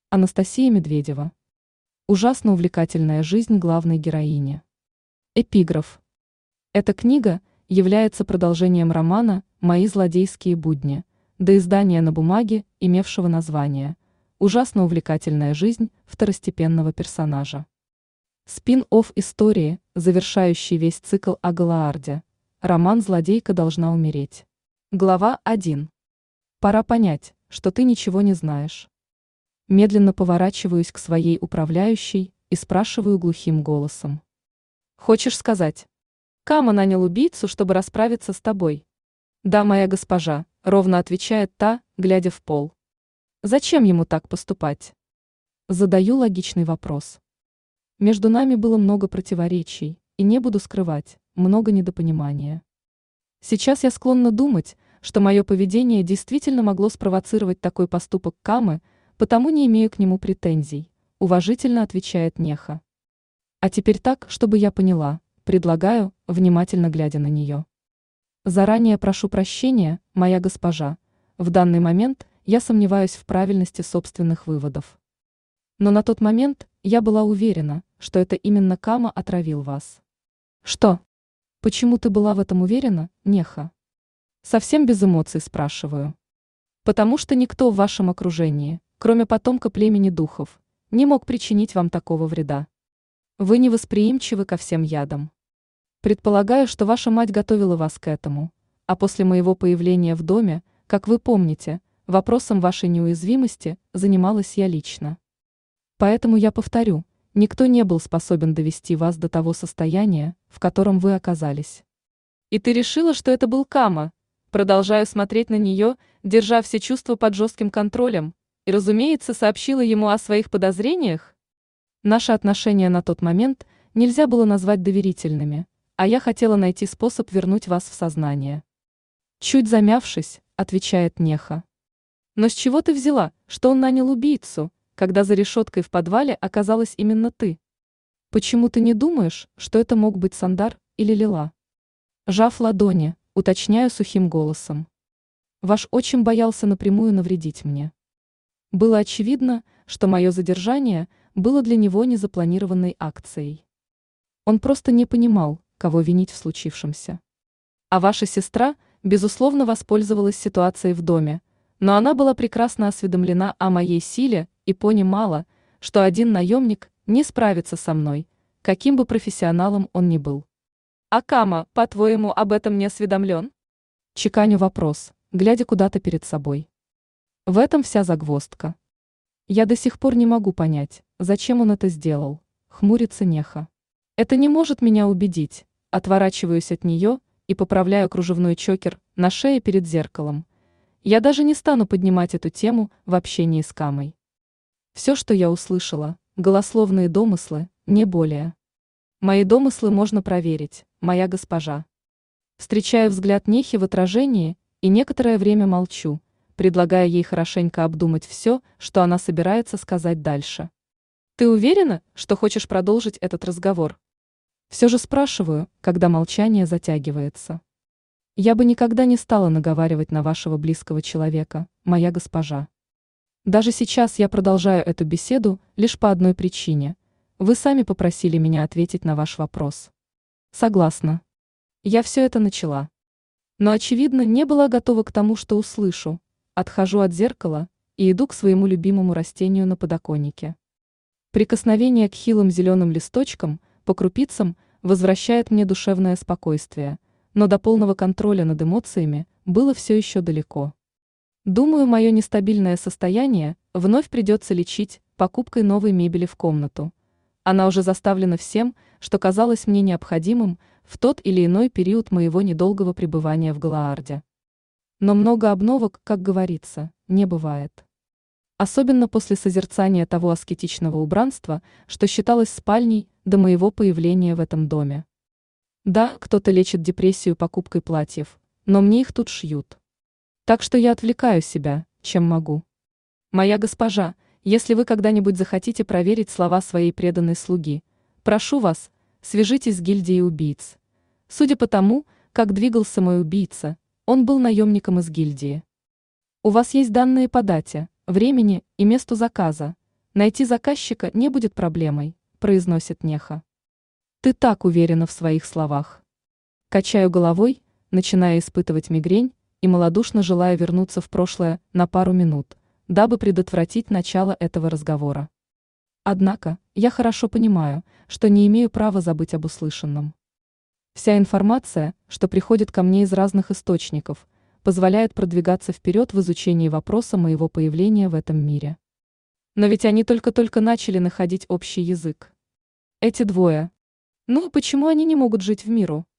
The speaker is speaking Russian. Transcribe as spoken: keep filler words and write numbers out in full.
Анастасия Медведева. Ужасно увлекательная жизнь главной героини. Эпиграф. Эта книга является продолжением романа «Мои злодейские будни», до издания на бумаге, имевшего название «Ужасно увлекательная жизнь второстепенного персонажа». Спин-офф истории, завершающий весь цикл о Галаарде. Роман «Злодейка должна умереть». Глава один. Пора понять, что ты ничего не знаешь. Медленно поворачиваюсь к своей управляющей и спрашиваю глухим голосом. Хочешь сказать? Кама нанял убийцу, чтобы расправиться с тобой? Да, моя госпожа, ровно отвечает та, глядя в пол. Зачем ему так поступать? Задаю логичный вопрос. Между нами было много противоречий, и не буду скрывать, много недопонимания. Сейчас я склонна думать, что мое поведение действительно могло спровоцировать такой поступок Камы, потому не имею к нему претензий, уважительно отвечает Неха. А теперь так, чтобы я поняла, предлагаю, внимательно глядя на нее. Заранее прошу прощения, моя госпожа, в данный момент я сомневаюсь в правильности собственных выводов. Но на тот момент я была уверена, что это именно Кама отравил вас. Что? Почему ты была в этом уверена, Неха? Совсем без эмоций спрашиваю. Потому что никто в вашем окружении, кроме потомка племени духов, не мог причинить вам такого вреда. Вы невосприимчивы ко всем ядам. Предполагаю, что ваша мать готовила вас к этому, а после моего появления в доме, как вы помните, вопросом вашей неуязвимости занималась я лично. Поэтому я повторю, никто не был способен довести вас до того состояния, в котором вы оказались. И ты решила, что это был Кама? Продолжаю смотреть на нее, держа все чувства под жестким контролем, и, разумеется, сообщила ему о своих подозрениях. Наши отношения на тот момент нельзя было назвать доверительными, а я хотела найти способ вернуть вас в сознание. Чуть замявшись, отвечает Неха. Но с чего ты взяла, что он нанял убийцу, когда за решеткой в подвале оказалась именно ты? Почему ты не думаешь, что это мог быть Сандар или Лила? Жав ладони, уточняю сухим голосом. Ваш отчим боялся напрямую навредить мне. Было очевидно, что мое задержание было для него незапланированной акцией. Он просто не понимал, кого винить в случившемся. А ваша сестра, безусловно, воспользовалась ситуацией в доме, но она была прекрасно осведомлена о моей силе и понимала, что один наемник не справится со мной, каким бы профессионалом он ни был. А Кама, по-твоему, об этом не осведомлен? Чеканю вопрос, глядя куда-то перед собой. В этом вся загвоздка. Я до сих пор не могу понять, зачем он это сделал, хмурится Неха. Это не может меня убедить, отворачиваюсь от нее и поправляю кружевной чокер на шее перед зеркалом. Я даже не стану поднимать эту тему в общении с Камой. Все, что я услышала, голословные домыслы, не более. Мои домыслы можно проверить, моя госпожа. Встречаю взгляд Нехи в отражении и некоторое время молчу, предлагая ей хорошенько обдумать все, что она собирается сказать дальше. Ты уверена, что хочешь продолжить этот разговор? Все же спрашиваю, когда молчание затягивается. Я бы никогда не стала наговаривать на вашего близкого человека, моя госпожа. Даже сейчас я продолжаю эту беседу лишь по одной причине. Вы сами попросили меня ответить на ваш вопрос. Согласна. Я все это начала. Но, очевидно, не была готова к тому, что услышу. Отхожу от зеркала и иду к своему любимому растению на подоконнике. Прикосновение к хилым зеленым листочкам, по крупицам, возвращает мне душевное спокойствие, но до полного контроля над эмоциями было все еще далеко. Думаю, мое нестабильное состояние вновь придется лечить покупкой новой мебели в комнату. Она уже заставлена всем, что казалось мне необходимым в тот или иной период моего недолгого пребывания в Галаарде. Но много обновок, как говорится, не бывает. Особенно после созерцания того аскетичного убранства, что считалось спальней до моего появления в этом доме. Да, кто-то лечит депрессию покупкой платьев, но мне их тут шьют. Так что я отвлекаю себя, чем могу. Моя госпожа, если вы когда-нибудь захотите проверить слова своей преданной слуги, прошу вас, свяжитесь с гильдией убийц. Судя по тому, как двигался мой убийца, он был наемником из гильдии. У вас есть данные по дате, времени и месту заказа. Найти заказчика не будет проблемой, произносит Неха. Ты так уверена в своих словах. Качаю головой, начиная испытывать мигрень и малодушно желая вернуться в прошлое на пару минут, дабы предотвратить начало этого разговора. Однако, я хорошо понимаю, что не имею права забыть об услышанном. Вся информация, что приходит ко мне из разных источников, позволяет продвигаться вперед в изучении вопроса моего появления в этом мире. Но ведь они только-только начали находить общий язык. Эти двое. Ну, почему они не могут жить в миру?